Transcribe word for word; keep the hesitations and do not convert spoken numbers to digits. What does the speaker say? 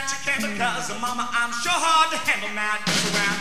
you can because, mama, I'm sure hard to handle now. Dance around,